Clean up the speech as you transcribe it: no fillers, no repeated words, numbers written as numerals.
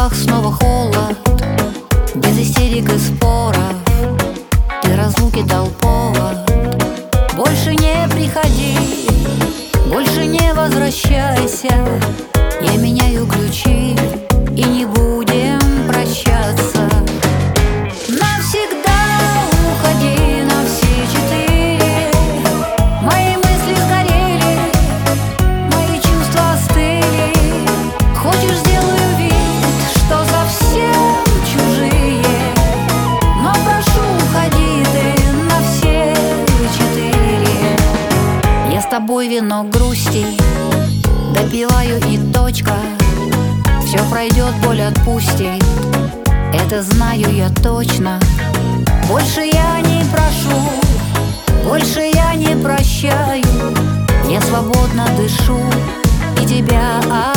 словах снова холод, без истерик и споров. Ты разлуки дал повод. Больше не приходи, больше не возвращайся. Я меняю ключи, и не будем прощаться. Навсегда уходи на все четыре. Мои мысли сгорели, мои чувства остыли. Хочешь, сделаю вид, что совсем чужие, но прошу, уходи ты на все четыре. Я с тобой вино грусти допиваю, и точка. Все пройдет, боль отпустит, это знаю я точно. Больше я не прошу, больше я не прощаю. Я свободно дышу и тебя